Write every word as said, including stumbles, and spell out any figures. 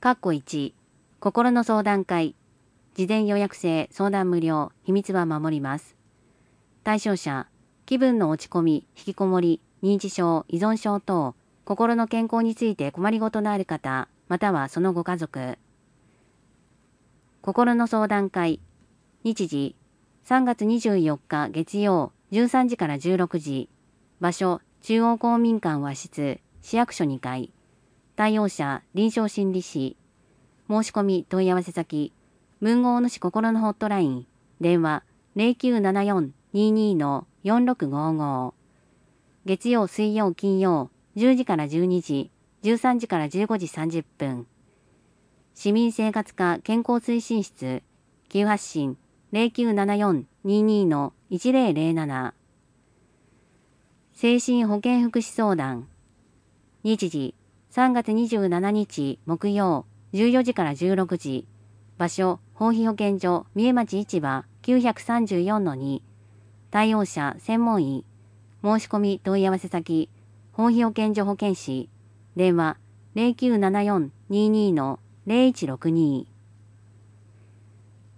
かっこいち、心の相談会。事前予約制、相談無料、秘密は守ります。対象者、気分の落ち込み、引きこもり、認知症、依存症等、心の健康について困りごとのある方、またはそのご家族。心の相談会。日時、さんがつにじゅうよっか月曜、じゅうさんじからじゅうろくじ。場所、中央公民館和室、市役所にかい。対応者、臨床心理士。申し込み問い合わせ先、文豪主心のホットライン、電話 ゼロきゅうななよん にーにー よんろくごーごー。月曜、水曜、金曜、じゅうじからじゅうにじ、じゅうさんじからじゅうごじさんじゅっぷん。市民生活課健康推進室、急発進 ゼロきゅうななよん にーにー いちゼロゼロなな。精神保健福祉相談。日時、さんがつにじゅうしちにち木曜、じゅうよじからじゅうろくじ。場所、法費保健所、三重町市場 きゅうさんよんのに。対応者、専門医。申し込み問い合わせ先、法費保健所保健師。電話 ゼロきゅうななよん にーにー ゼロいちろくにー。